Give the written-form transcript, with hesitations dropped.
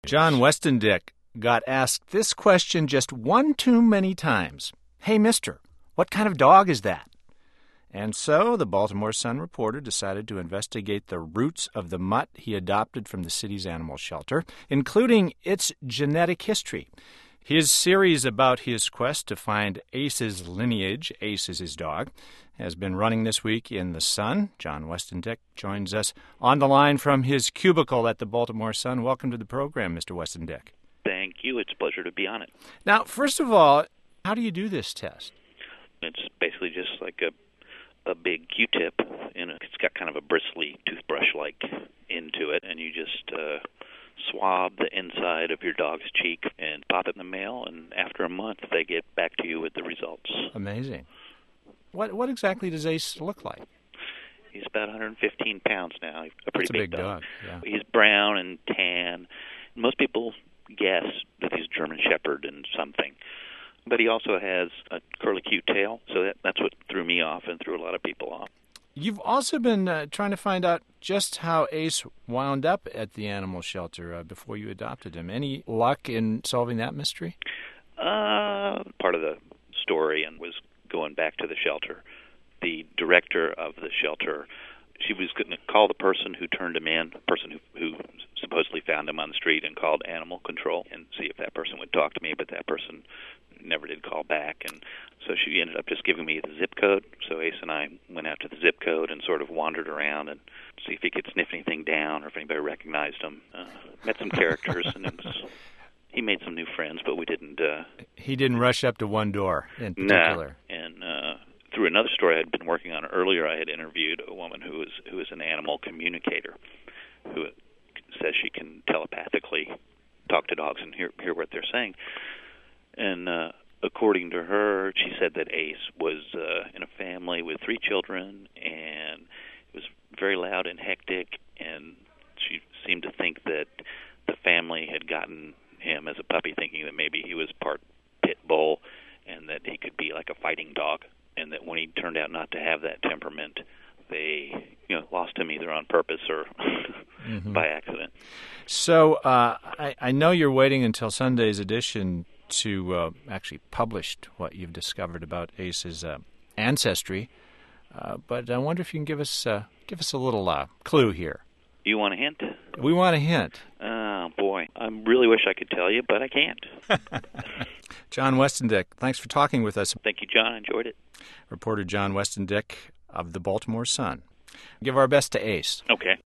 John Westendick got asked this question just one too many times. Hey, mister, what kind of dog is that? And so the Baltimore Sun reporter decided to investigate the roots of the mutt he adopted from the city's animal shelter, including its genetic history. His series about his quest to find Ace's lineage, Ace is his dog, has been running this week in the Sun. John Westendick joins us on the line from his cubicle at the Baltimore Sun. Welcome to the program, Mr. Westendick. Thank you. It's a pleasure to be on it. Now, first of all, how do you do this test? It's basically just like a big Q-tip, and it's got kind of a bristly toothbrush-like into it, and you just swab the inside of your dog's cheek and pop it in the mail, and after a month they get back to you with the results. Amazing. What exactly does Ace look like? He's about 115 pounds now. A pretty big dog. Yeah. He's brown and tan. Most people guess that he's German Shepherd and something. But he also has a curlicue tail, so that's what threw me off and threw a lot of people off. You've also been trying to find out just how Ace wound up at the animal shelter before you adopted him. Any luck in solving that mystery? Part of the story and was going back to the shelter. The director of the shelter, she was going to call the person who turned him in, the person who supposedly found him on the street, and called animal control and see if that person would talk to me, but that person never did call back. And so she ended up just giving me the zip code. So Ace and I went out to the zip code and sort of wandered around and see if he could sniff anything down or if anybody recognized him. Met some characters, and he made some new friends, but we didn't... He didn't rush up to one door in particular. No. And through another story I'd been working on earlier, I had interviewed a woman who is an animal communicator who says she can telepathically talk to dogs and hear what they're saying. And according to her, she said that Ace was in a family with 3 children, and it was very loud and hectic, and she seemed to think that the family had gotten him as a puppy thinking that maybe he was part pit bull and that he could be like a fighting dog, and that when he turned out not to have that temperament, they lost him either on purpose or by accident. So I know you're waiting until Sunday's edition to actually publish what you've discovered about Ace's ancestry, but I wonder if you can give us a little clue here. You want a hint? We want a hint. Oh, boy. I really wish I could tell you, but I can't. John Westendick, thanks for talking with us. Thank you, John. I enjoyed it. Reporter John Westendick of the Baltimore Sun. Give our best to Ace. Okay.